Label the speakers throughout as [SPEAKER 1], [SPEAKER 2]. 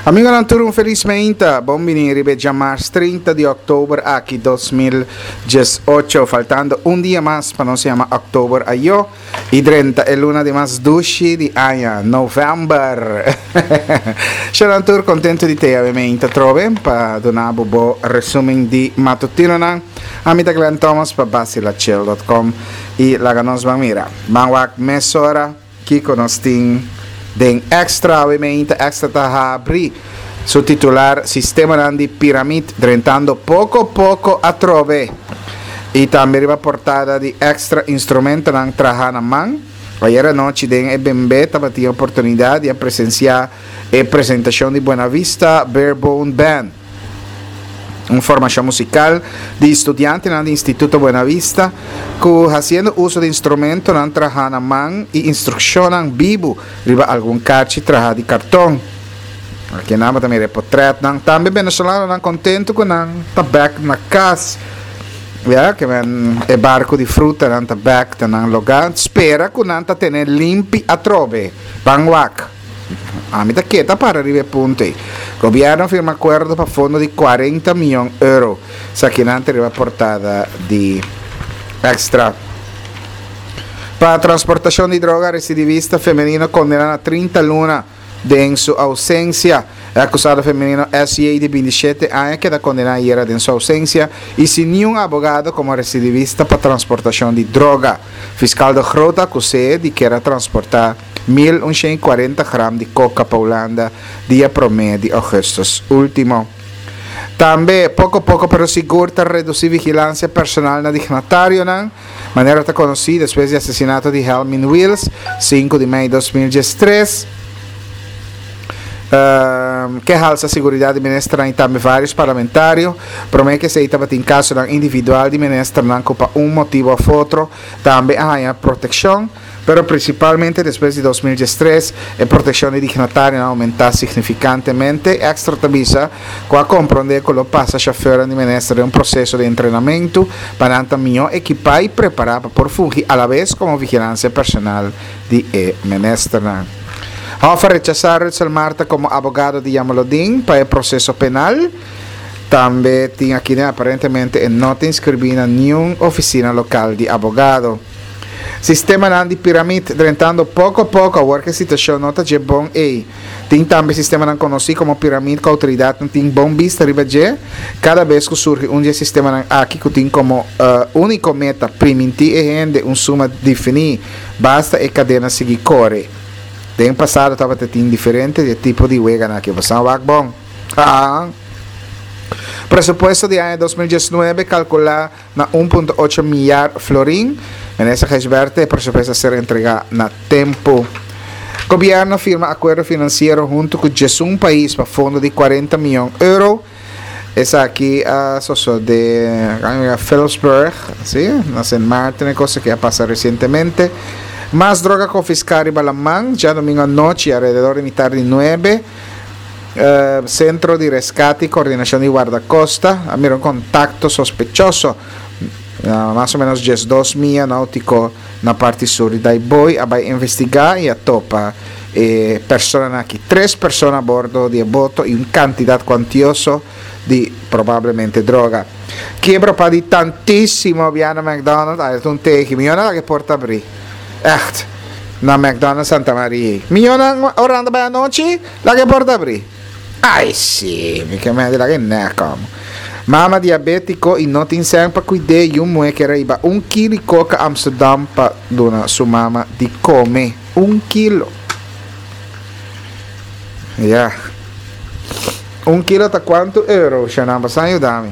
[SPEAKER 1] Amigo Nantur, un felizmente bom venire a marzo 30 de octubre aquí 2018, faltando un día más para no se llama octubre a yo y 30 el luna de más dushi de año, november. Ciao Nantur, contento di te ovviamente trove para donar un buon resumen di mattutino nan. Amita Glenn Thomas para basilachel.com e la ganos mira. Banwak mesora que conosting den extra ovviamente extra tahabri su titular sistema di piramid diventando poco a trove e também riva portada di extra instrumento nan trahana man ayer noche den e bembe tabati oportunidade di presenciar e presentazione di Buena Vista Barebone Band, una formación musical de estudiantes del Instituto Buena Vista que haciendo uso de instrumentos nan trabajana man y instrucción vivo riba algún cachi trabaja de cartón. Aquí nada también de portrait nan también venezolano nan contento con nan tabak na casa. Ja, que ven e barco di frutta nan tabak nan logan spera con nan tener limpi a trove. Bangwak. A mitad quieta para arriba punto. Gobierno firma acuerdo para fondo de 40 millones de euros. Saquinante arriba portada de extra. Para transportación de droga, recidivista femenino condenado a 30 lunas de en su ausencia. El acusado femenino S.A. de 27 años queda condenado ayer en su ausencia y sin ni un abogado como recidivista para transportación de droga. Fiscal de Grota acusó de que era transportar 1.140 gramos de coca para Holanda, día promedio de agosto último. También, poco pero seguro, reducir vigilancia personal na dignatario, de manera está conocida después del asesinato de Helmin Wills, 5 de mayo de 2013. Que alza a seguridade de ministra e também vários parlamentários promete que se estava em caso individual de ministra não culpa motivo ou outro também há proteção, pero principalmente depois de 2013 a proteção de dignatário aumentar significantemente extra tabisa com a compreender que o passa chauffeur de ministra um processo de treinamento para melhor equipar e preparar para fugir a la vez como vigilância personal de ministra. Hofa rechazar el Marta como abogado de Yamalodín para el proceso penal. También tiene aquí aparentemente no te inscribir en ninguna oficina local de abogado. Sistema de piramid, rentando poco a ver que situación nota de bon e. Tem também sistema conhecido como piramid que a autoridade não tem bom vista riba de. Cada vez que surge sistema aqui que tem como único meta permitir e rende suma definir, basta a cadena seguir corre. Tem passado estava tendo diferente de tipo de wega na que você vai bom. Presupuesto de ano 2019 calcular na 1.8 milhar florin. Nessa resverte presupuesto a ser entregado na tempo. Governo firma acordo financeiro junto com um país para fundo de 40 milhões de euros. Essa aqui a de Phillipsburg, sim, na St. Martin, coisa que ha passado recentemente. Más droga confiscada en Balamán, ya domingo noche, alrededor de mitad de 9. Centro de rescate y coordinación de guardacosta. A un contacto sospechoso, más o menos 2 millas náutico na parte sur de Daiboy. Va a investigar y a topa personas aquí. 3 personas a bordo de boto y una cantidad cuantiosa de probablemente droga. Quiebra para di tantissimo Viana McDonald's. Hay un teji, millones que porta abrir. Echt, na McDonald's Santa Maria. Millones orando para la noche, la que porta abrir. Ay, sí, que me dirá que no como. Mama diabético y no tiene para cuidar y un mujer que era 1 kilo de coca Amsterdam para donar su mama de come 1 kilo. Ya. Yeah. 1 kilo está cuánto euros? Ya no vas a ayudarme.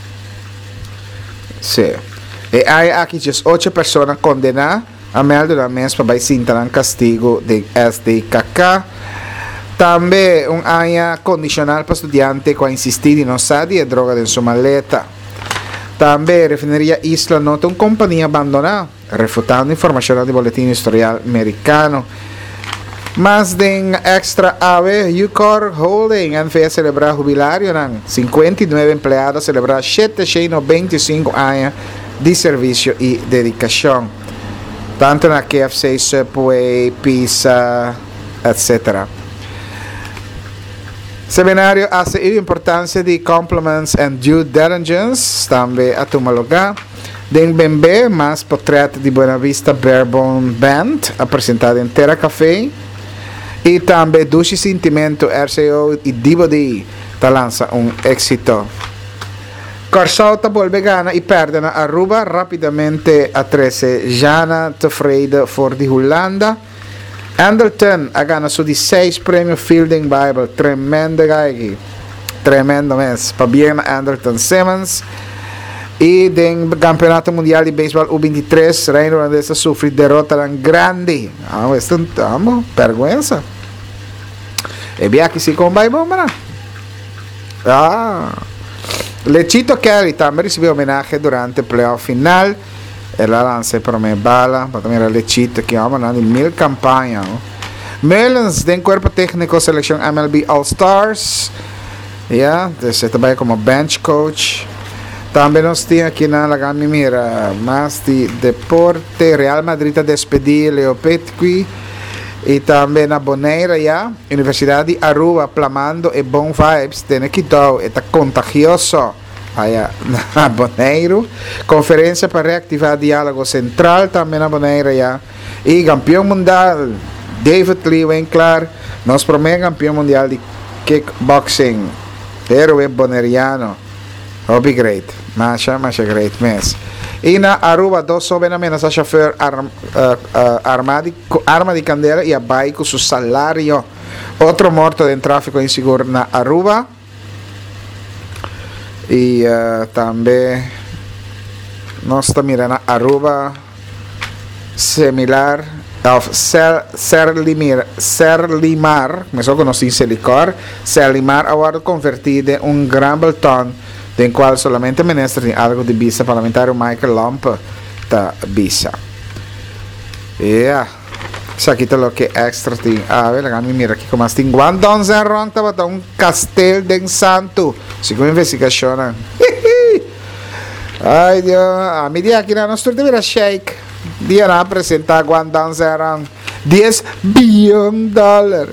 [SPEAKER 1] Sí. Y hay aquí 8 personas condenadas a menos de una mes para sentar castigo de SDKK. También un año condicional para estudiantes que insistir en no usar de droga en su maleta. También refinería Isla nota una compañía abandonada, refutando información del boletín historial americano. Más de extra ave, Ucor Holding han feito celebrar jubilario, 59 empleados celebrar 725 años de servicio y dedicación. Tanto na KFC, Subway, Pizza, etc. Seminário hace a importância de compliments and due diligence, também a tomar lugar. Den Bembe, mas portrait de Buena Vista Barebone Band, apresentado em Terra Café. E também Dushi Sentimento, RCO e Divodi, tá lança éxito. Corsauta volve gana e perde na Aruba rapidamente a 13. Jana tevreden voor de Hollanda. Anderton ha gana su di 6 premio Fielding Bible. Tremendo gagi. Tremendo mes. Pa bien Anderton Simmons. E del campeonato mondiale di baseball U23 Reino Olandese sofre derrota grande. Questo è vergüenza. E via che si combai bomba. Lechito Kelly también recibió homenaje durante el playoff final. La lanza per me bala, para también Lechito que vamos a mil campaña. Melons den cuerpo técnico selección MLB All Stars. Ya, está também como bench coach. Também nós temos aqui na Lagami Mira, mais de deporte, Real Madrid a despedir Leo Petqui. E também na Bonaire, já, Universidade de Aruba, plamando e bom vibes, tem aqui todo, está contagioso. Aí, na Bonaire, conferência para reativar diálogo central, também na Bonaire, já. E campeão mundial, David Lee Winkler, nosso primeiro campeão mundial de kickboxing, héroe boneriano. Hobby great, mas great mes. E na Aruba, 2 soberanamente a chauffeur arma de candela e abai com seu salário. Outro morto em tráfico inseguro na Aruba. E também nós estamos mirando na Aruba similar ao Serlimar, mas só conheci Selicor. Serlimar agora convertido em um Grambleton, del cual solamente ministro tiene algo de visa parlamentario Michael Lump da visa. Isso aqui tá lo que extra tem. Mira aqui como assim. Guandon Zerron tava castelo de santo. Segundo investigação. Ai Deus, a media aqui na nossa turma shake. Dia na apresentar Guandon Zerron 10 bilhões de dólares.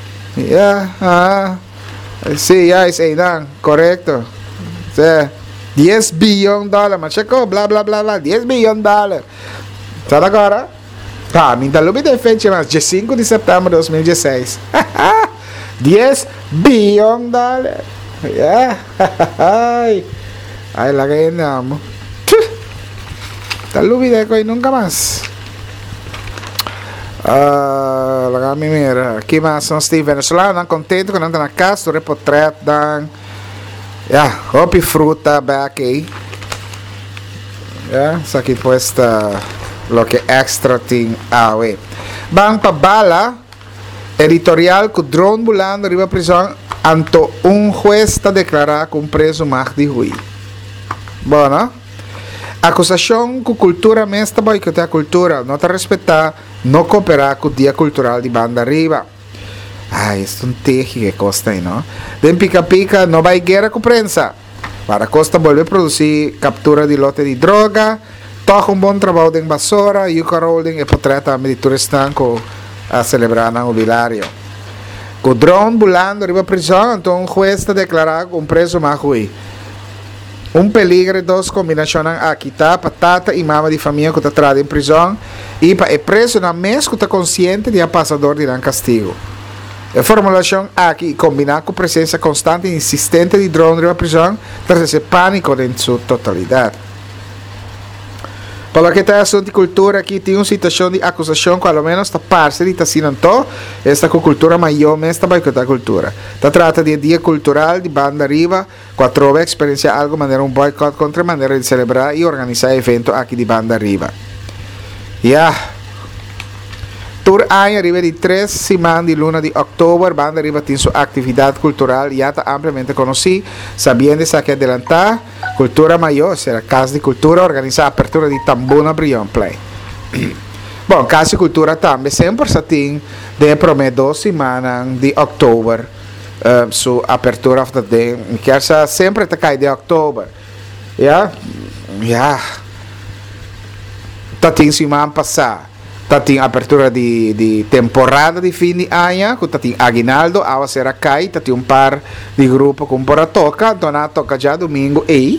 [SPEAKER 1] Sim, isso aí, não, correto. 10 bilhões de dólares, mas chegou, blá blá blá blá, 10 bilhões de dólares. Sabe agora? Me dá lume de fecha, mas dia 5 de setembro de 2016. 10 bilhões de dólares. Ai, lá ganhamos. Dá lume de coisa nunca mais. Mira, aqui mais são Steve Venezuela, contente com na casa, do reportret, hopi fruta back aí. Isso aqui puesta lo que extra tem awe. Bang pa bala editorial que drone bulando arriba prisão anto juez está declarar com preso Mahdi Hui. Bom, acusação que cultura mestra boicotear a cultura, não te respeitar, não cooperar com o dia cultural de banda arriba. Isso é um terri que costa aí, não? Den pica-pica, não vai guerra com prensa. Para Costa volver a produzir captura de lote de droga, toca bom trabalho de invasora, Yuka Holding e potreta a meditura estanco a celebrar no mobiliário. Com o drone bulando arriba a prisão, então um juez está declarado um preso Mahui. Peligro, 2 combinações aqui, patata e mama de família que está traída em prisão, e para é preso na mês que está consciente de passador de castigo. A formulação aqui combinar com presença constante e insistente de drone na prisão traz esse pânico em sua totalidade. Para que está assunto de cultura aqui tem uma situação de acusação que ao menos está parte de está sinando esta cultura maior mas está boicotar a cultura. Está trata de dia cultural de banda arriba, quatro experiência algo maneira boicot contra maneira de celebrar e organizar evento aqui de banda arriba. Tour año arriba de 3 semanas de luna de octubre, banda arriba tiene su actividad cultural ya está ampliamente conocida, sabiendo que adelantar cultura mayor, será Casa de Cultura organiza apertura de Tambuna Brion Play. Bom, Casa de Cultura também sempre se tem de prometer 2 semanas de octubre, su apertura of the day, que essa sempre está cai de octubre. Tá tem semana passada. Tem apertura de temporada de fim de ano, que tem aguinaldo, a ser acai, tem um par de grupo com para toca, dona toca já domingo e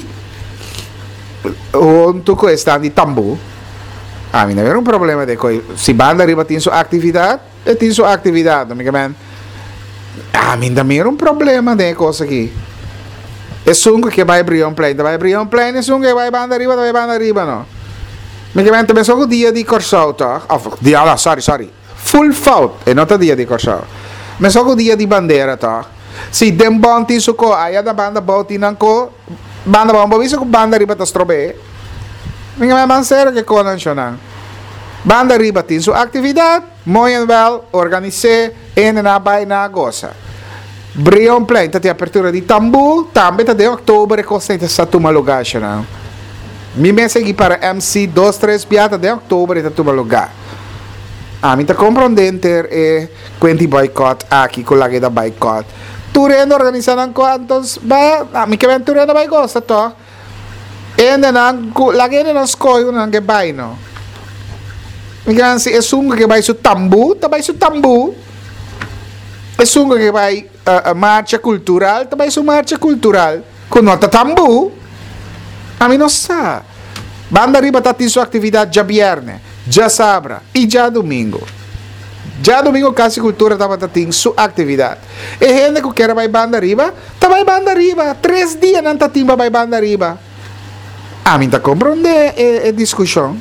[SPEAKER 1] onde que está de tambu. A mim não é um problema de coisa. Se banda arriba tem sua atividade, tem sua atividade, amigo. A mim também é um problema de coisa aqui. É sungo que vai abrir um plane, é sungo que vai banda arriba, não. Amigo, também só o dia de Corsau, tá? Sorry. Full fault, e não o dia de Corsau. Mas só o dia de bandeira, tá? Se dem bom tem suco, aí da banda botinang ko, banda bom, bisa ko banda arriba tas trobe. Amigo, mas sério que conan siya nang. Banda arriba tem sua atividade, muito bem, organize, e na vai na goza. Brion plane, tem apertura de tambu, também de outubro, e constante sa tumalugar siya nang. Mi mensagem para MC 2-3 piata de outubro está tudo lugar. A mim está compreendendo e quanti boicot aqui com a da boicot. Turendo organizando quantos ba a mim que vem turendo vai gosta to. E não lagi não escolhe não que vai não. Me gan se é sungo que vai su tambu, tá vai su tambu. É sungo que vai a marcha cultural, tá vai su marcha cultural. Com nota tambu. A mim não sabe. Banda arriba está em sua atividade já viernes, já sábado e já domingo. Já domingo Casa Cultura estava em sua atividade. E gente que quer vai banda arriba, tá vai banda arriba. 3 dias não está timba vai banda arriba. A mim está compreender a discussão.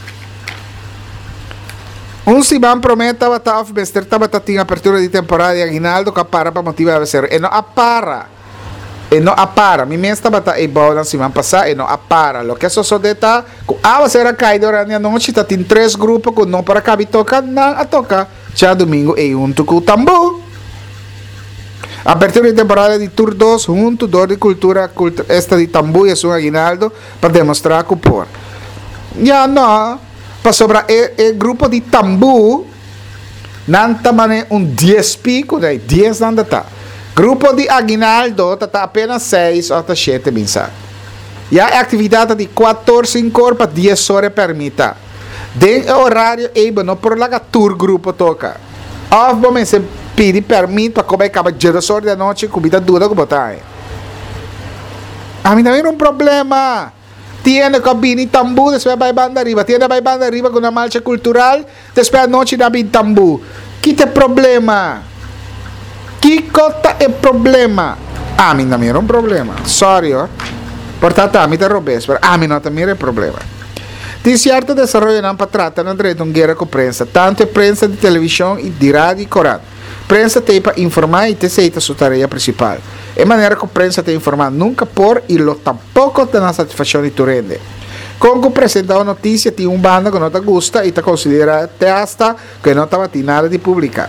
[SPEAKER 1] Se van promete estava oferecer estava em apertura de temporada de aguinaldo que para motivar a ser. E não para. E não apara, mi mesta bata e bola na semana passada e não apara. Lo que so deta, ku awa será caído orania noite, tá tem 3 grupos que não para cabe toca, não a toca. Já domingo e junto com o tambu. Apertura de temporada de Tour 2, junto dor de cultura esta de tambu e é um aguinaldo para demonstrar que por. Já não, para sobrar e grupo de tambu, nanta mane 10 pico, 10 nanda tá. Grupo de aguinaldo está apenas 6 ou 7 mensagem. E a atividade de 14 para 10 horas permita. Den horário eba não por lá tour grupo toca. Of momento se pede permito para comer acaba de 10 horas da noite comida dura que botar. A mim também é um problema. Tiene cabine tambu, después vai banda arriba. Tiene vai banda arriba com uma marcha cultural, después a noite na bin tambu. Que tem problema? Que cota é problema? A mim também era um problema. Sorry, ó. Portanto, a mim te roubes, mas a mim não também é problema. Tem certo desenvolvimento não para tratar na direito de guerra com prensa, tanto a prensa de televisão e de rádio e corante. Prensa tem para informar e ter feita sua tarefa principal. É maneira que a prensa te informar nunca por e lo tampouco te na satisfação de tu rende. Quando apresenta uma notícia, tem um banda que não te gusta e te considera até hasta que não te nada de publicar.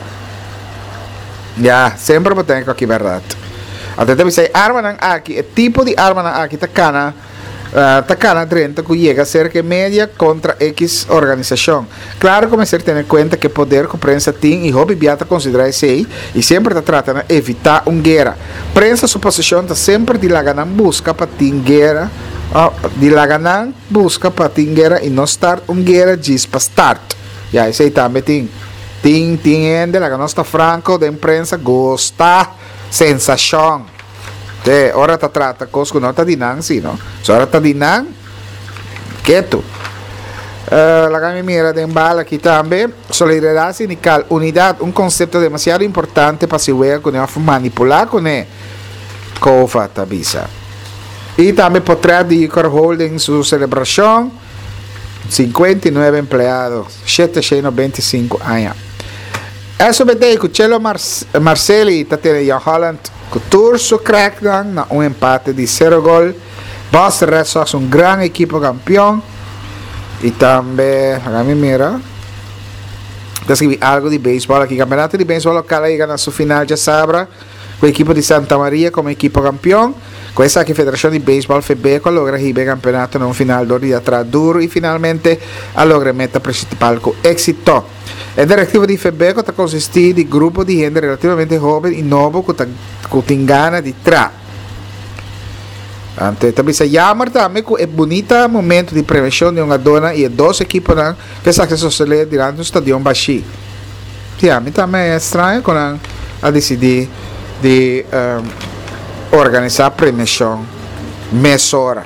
[SPEAKER 1] Sempre tem aqui verdade. Até deve ser arma nang aqui, o tipo de arma nang aqui tá cana dentro que chega a ser que média contra X organização. Claro, começar a ter em conta que poder que a prensa tem e hobby biata considerar isso e sempre está tratando de evitar uma guerra. Prensa sua posição está sempre de laganan busca para ter guerra, de laganan busca para ter guerra e não start uma guerra diz para start. Isso aí também tem. Entiende, la nostra Franco da imprensa gosta sensação. Ora está trata cosco não está dinang, sino. Ora está dinang, quieto. La gama mira de embala aqui também. Solidariedade sindical, unidade, um conceito demasiado importante para se ver com ele manipular com ele. Cofa tabisa. E também poderá de Holding sua celebração. 59 empleados, 725 anos. Eso betei que Cello Marcelli está tendo Holland que torso crackdown na empate de 0 gol. Boston Red Sox um grande equipo campeão. E também, a mim mira, escrevi algo de beisebol aqui. Campeonato de beisebol local aí na sua final de sabra com a equipe de Santa Maria como equipo campeão. Com essa aqui Federação de Beisebol FEBECO logra o campeonato no final do dia atrás duro e finalmente logra a meta principal com êxito. A diretiva de FEBECO está consistente de grupo de gente relativamente jovem e novo que tem gana de tra. Então, também se jammer também que é bonita momento de prevenção de uma dona e dois equipes que se sucede durante o estadião Baxi. Sim, a mim também é estranho quando a decidir de organizar prevenção mesora.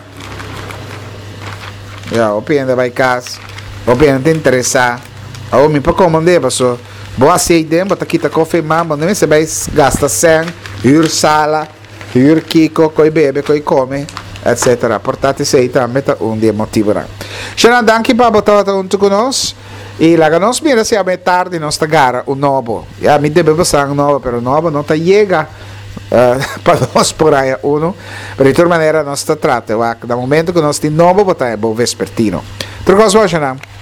[SPEAKER 1] Eu penso vai casa, eu penso te interessar, eu me para comandar, pessoal. Boa aceita, bota aqui tá café mama, não se vai gastar 100, ir sala, ir kiko, coi bebe, coi come, etc. Portate sei também tá dia motivará. Xana danke para botar junto conosco. E lá que nós mira se a tarde nós tá gara o novo. Já me deve passar um novo, pero o novo não tá chega para nós por aí uno. Pero de toda maneira nós tá trata. No momento que nós tem novo botar é bom vespertino. Outra coisa, Xana.